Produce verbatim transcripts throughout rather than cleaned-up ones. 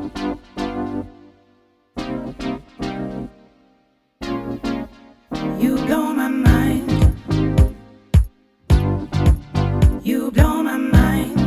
You blow my mind. You blow my mind.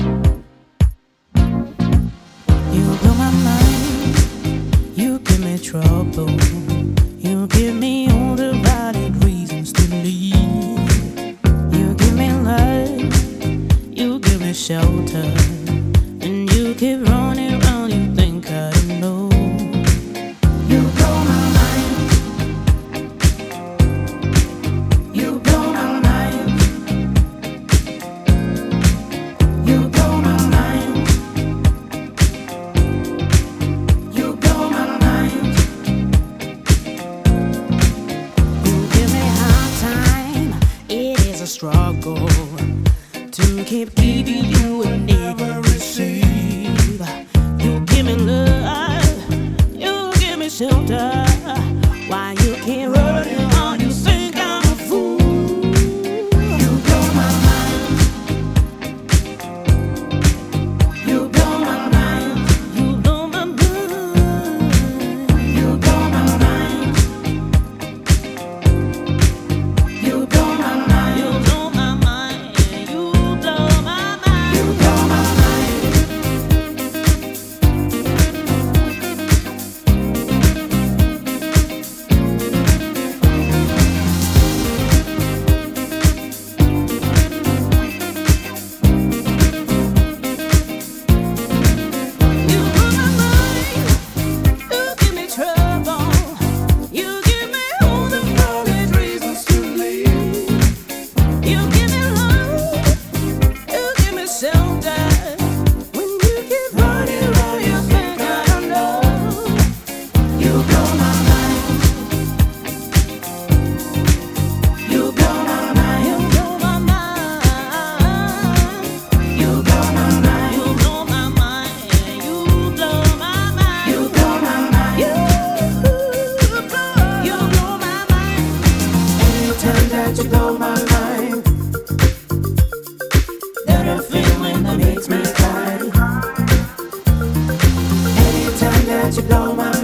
You blow my mind. You give me trouble. You give me all the valid reasons to leave. You give me love. You give me shelter. And you keep running around. You think I don't know. You blow my mind. You blow my mind. You blow my mind. You blow my mind. You give me a hard time. It is a struggle to keep giving you and never receive. You give me love. You give me shelter. Why you keep running on? You think I'm a fool. You blow my mind. You blow my mind. You blow my mind. You blow my mind. You blow my mind. You blow my mind. You blow my mind. You blow my mind. You blow my mind. You give me trouble. You give me all the valid reasons to leave. You give me love. You give me shelter. When you keep running around, you think I don't know. You blow my mind. You blow my mind. You blow my mind. You blow my mind. You blow my mind. You blow my mind. You blow my mind. You blow. You blow my mind. Anytime that you blow my mind, that a feeling that makes me cry. Anytime that you blow my